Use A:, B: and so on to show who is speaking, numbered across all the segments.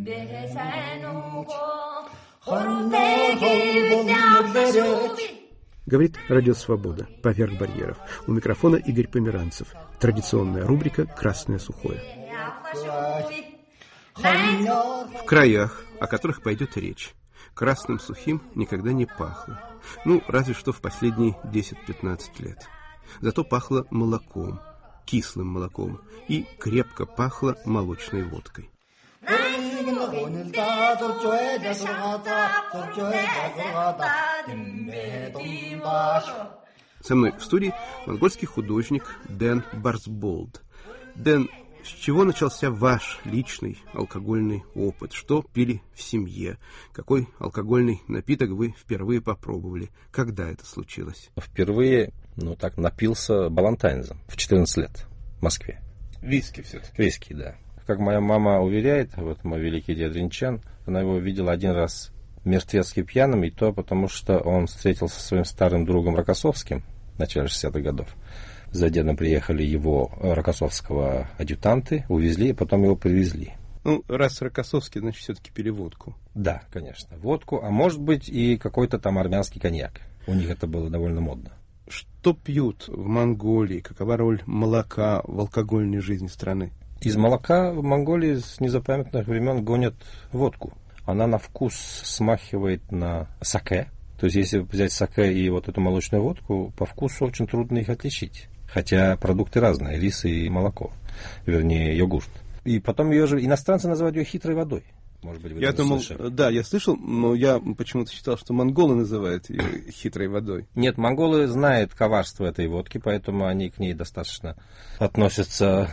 A: Говорит Радио Свобода. Поверх барьеров. У микрофона Игорь Померанцев. Традиционная рубрика «Красное сухое». В краях, о которых пойдет речь, красным сухим никогда не пахло. Ну, разве что в последние 10-15 лет. Зато пахло молоком, кислым молоком, и крепко пахло молочной водкой. Со мной в студии монгольский художник Дэн Барсболд. Дэн, с чего начался ваш личный алкогольный опыт? Что пили в семье? Какой алкогольный напиток вы впервые попробовали? Когда это случилось?
B: Впервые, напился балантайнзом в 14 лет в Москве.
A: Виски все-таки?
B: Виски, да. Как моя мама уверяет, вот мой великий дед Ринчан, она его видела один раз мертвецки пьяным, и то потому, что он встретился со своим старым другом Рокоссовским в начале 60-х годов. За дедом приехали его рокоссовского адъютанты, увезли, и потом его привезли.
A: Ну, раз Рокоссовский, значит, все-таки пили водку.
B: Да, конечно, водку, а может быть и какой-то там армянский коньяк. У них это было довольно модно.
A: Что пьют в Монголии? Какова роль молока в алкогольной жизни страны?
B: Из молока в Монголии с незапамятных времен гонят водку. Она на вкус смахивает на саке. То есть, если взять саке и вот эту молочную водку, по вкусу очень трудно их отличить. Хотя продукты разные, рис и молоко. Вернее, йогурт. И потом ее же иностранцы называют ее хитрой водой. Может быть, вы
A: я думал,
B: слышали.
A: Да, я слышал, но я почему-то считал, что монголы называют ее хитрой водой.
B: Нет, монголы знают коварство этой водки, поэтому они к ней достаточно относятся,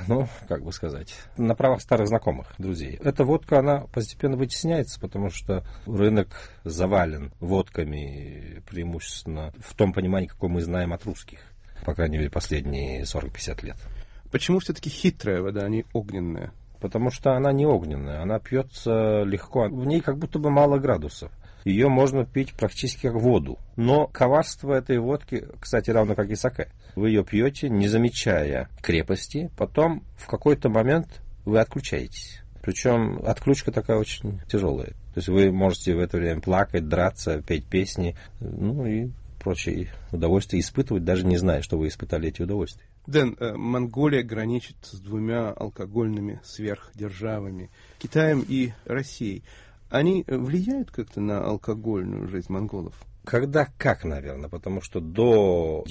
B: на правах старых знакомых, друзей. Эта водка, она постепенно вытесняется, потому что рынок завален водками, преимущественно в том понимании, какое мы знаем от русских, по крайней мере, последние 40-50 лет.
A: Почему все-таки хитрая вода, а не огненная?
B: Потому что она не огненная, она пьется легко, в ней как будто бы мало градусов. Ее можно пить практически как воду. Но коварство этой водки, кстати, равно как и саке. Вы ее пьете, не замечая крепости, потом в какой-то момент вы отключаетесь. Причем отключка такая очень тяжелая. То есть вы можете в это время плакать, драться, петь песни, и прочие удовольствия испытывать, даже не зная, что вы испытали эти удовольствия.
A: Дэн, Монголия граничит с двумя алкогольными сверхдержавами, Китаем и Россией. Они влияют как-то на алкогольную жизнь монголов?
B: Когда как, наверное, потому что до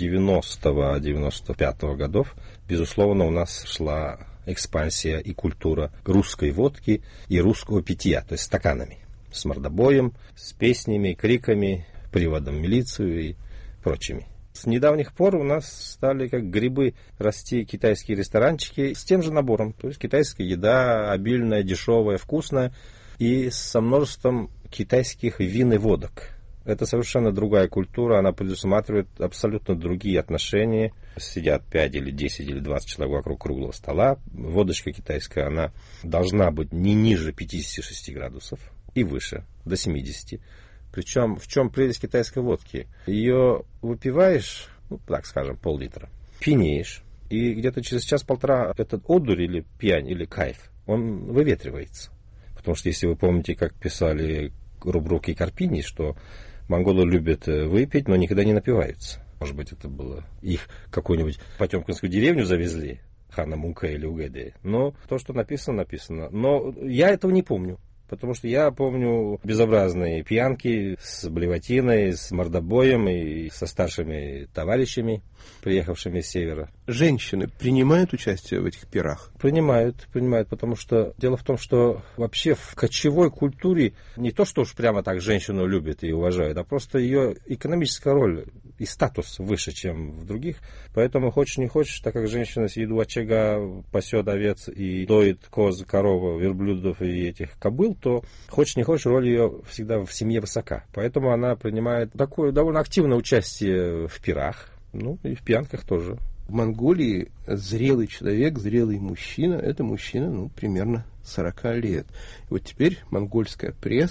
B: 90-95 годов, безусловно, у нас шла экспансия и культура русской водки и русского питья, то есть стаканами, с мордобоем, с песнями, криками, приводом в милицию и прочими. С недавних пор у нас стали как грибы расти китайские ресторанчики с тем же набором. То есть китайская еда обильная, дешевая, вкусная и со множеством китайских вин и водок. Это совершенно другая культура, она предусматривает абсолютно другие отношения. Сидят 5 или 10 или 20 человек вокруг круглого стола. Водочка китайская, она должна быть не ниже 56 градусов и выше, до 70. Причем в чем прелесть китайской водки? Ее выпиваешь, пол-литра, пьянеешь, и где-то через час-полтора этот одурь или пьянь, или кайф, он выветривается. Потому что если вы помните, как писали Рубрук и Карпини, что монголы любят выпить, но никогда не напиваются. Может быть, это было их какую-нибудь потемкинскую деревню завезли, хана Мунка или Угэдэ. Но то, что написано, написано. Но я этого не помню. Потому что я помню безобразные пьянки с блевотиной, с мордобоем и со старшими товарищами, приехавшими с севера.
A: Женщины принимают участие в этих пирах?
B: Принимают, потому что дело в том, что вообще в кочевой культуре не то, что уж прямо так женщину любят и уважают, а просто ее экономическая роль и статус выше, чем в других. Поэтому хочешь не хочешь, так как женщина сидит у очага, пасет овец и доит коз, корову, верблюдов и этих кобыл, то хочешь не хочешь, роль ее всегда в семье высока. Поэтому она принимает такое довольно активное участие в пирах, и в пьянках тоже.
A: В Монголии зрелый человек, зрелый мужчина, это мужчина, примерно 40 лет. И вот теперь монгольская пресса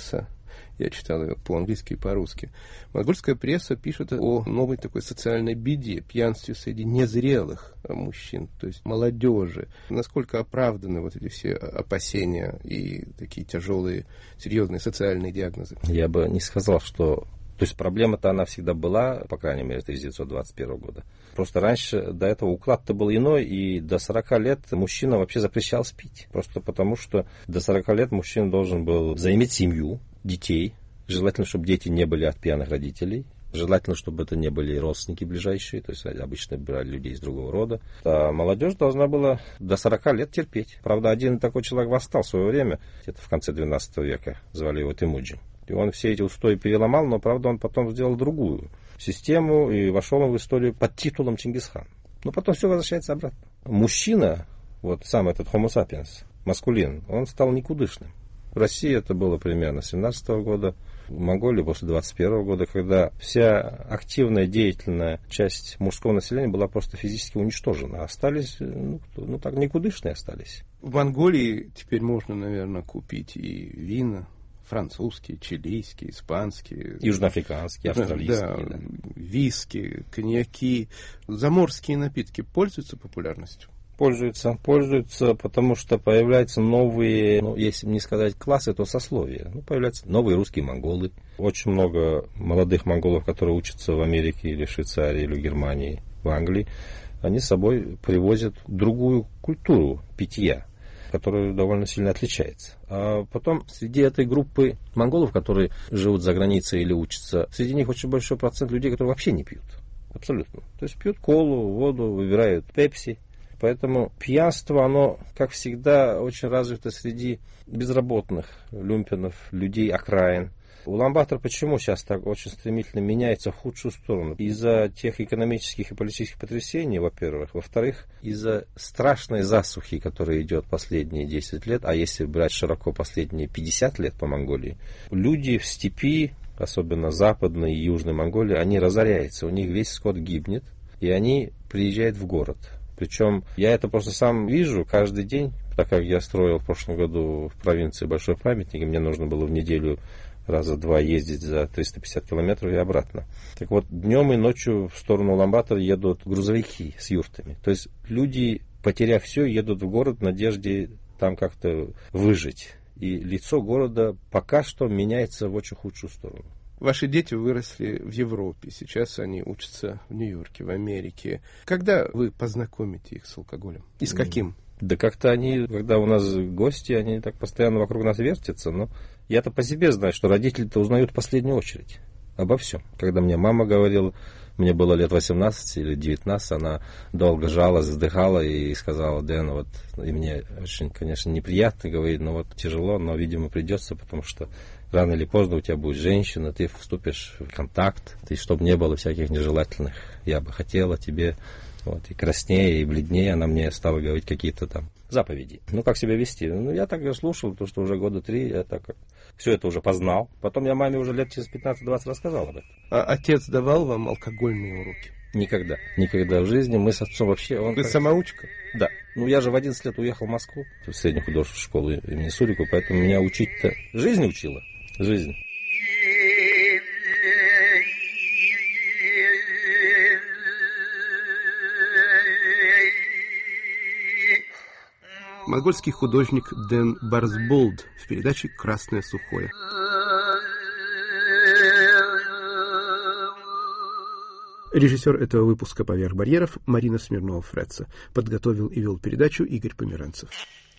A: Я читал ее по-английски и по-русски. Монгольская пресса пишет о новой такой социальной беде, пьянстве среди незрелых мужчин, то есть молодежи. Насколько оправданы вот эти все опасения и такие тяжелые, серьезные социальные диагнозы?
B: Я бы не сказал, что... То есть проблема-то она всегда была, по крайней мере, с 1921 года. Просто раньше до этого уклад-то был иной, и до 40 лет мужчина вообще запрещался пить. Просто потому, что до 40 лет мужчина должен был заиметь семью, детей. Желательно, чтобы дети не были от пьяных родителей. Желательно, чтобы это не были родственники ближайшие, то есть обычно брали людей из другого рода. А молодежь должна была до 40 лет терпеть. Правда, один такой человек восстал в свое время, где-то в конце 12 века, звали его Темуджин. И он все эти устои переломал, но, правда, он потом сделал другую систему и вошел в историю под титулом Чингисхан. Но потом все возвращается обратно. Мужчина, вот сам этот Homo sapiens, маскулин, он стал никудышным. В России это было примерно с 17 года, в Монголии после 21 года, когда вся активная, деятельная часть мужского населения была просто физически уничтожена. Остались, так никудышные остались.
A: В Монголии теперь можно, наверное, купить и вина, французские, чилийские, испанские.
B: Южноафриканские, австралийские.
A: Да. Виски, коньяки. Заморские напитки пользуются популярностью?
B: Пользуются, потому что появляются новые, если не сказать классы, то сословия. Появляются новые русские монголы. Очень много молодых монголов, которые учатся в Америке или Швейцарии, или Германии, в Англии. Они с собой привозят другую культуру питья, которая довольно сильно отличается. А потом среди этой группы монголов, которые живут за границей или учатся, среди них очень большой процент людей, которые вообще не пьют. Абсолютно. То есть пьют колу, воду, выбирают пепси. Поэтому пьянство, оно, как всегда, очень развито среди безработных, люмпенов, людей окраин. Улан-Батор почему сейчас так очень стремительно меняется в худшую сторону? Из-за тех экономических и политических потрясений, во-первых. Во-вторых, из-за страшной засухи, которая идет последние 10 лет, а если брать широко последние 50 лет по Монголии, люди в степи, особенно западной и южной Монголии, они разоряются, у них весь скот гибнет, и они приезжают в город. Причем я это просто сам вижу каждый день, так как я строил в прошлом году в провинции большой памятник, и мне нужно было в неделю раза два ездить за 350 километров и обратно. Так вот, днем и ночью в сторону Улан-Батора едут грузовики с юртами. То есть люди, потеряв все, едут в город в надежде там как-то выжить. И лицо города пока что меняется в очень худшую сторону.
A: Ваши дети выросли в Европе, сейчас они учатся в Нью-Йорке, в Америке. Когда вы познакомите их с алкоголем? И с каким?
B: Да как-то они, когда у нас гости, они так постоянно вокруг нас вертятся, но я-то по себе знаю, что родители-то узнают в последнюю очередь обо всем. Когда мне мама говорила, мне было лет 18 или 19, она долго жалась, вздыхала и сказала: Дэн, и мне очень, конечно, неприятно, говорит, тяжело, но, видимо, придется, потому что рано или поздно у тебя будет женщина, ты вступишь в контакт, и чтобы не было всяких нежелательных, я бы хотела тебе, и краснее, и бледнее она мне стала говорить какие-то там заповеди. Как себя вести? Я так ее слушал, потому что уже года 3 я так все это уже познал. Потом я маме уже лет через 15-20 рассказал об этом.
A: А отец давал вам алкогольные уроки?
B: Никогда. Никогда в жизни. Мы с отцом вообще...
A: Вы самоучка?
B: Да. Я же в 11 лет уехал в Москву, в среднюю художественную школу имени Сурикова, поэтому меня учить-то... Жизнь учила. Жизнь.
A: Монгольский художник Дэн Барсболд в передаче «Красное сухое». Режиссер этого выпуска «Поверх барьеров» Марина Смирнова-Фретца. Подготовил и вел передачу Игорь Померанцев.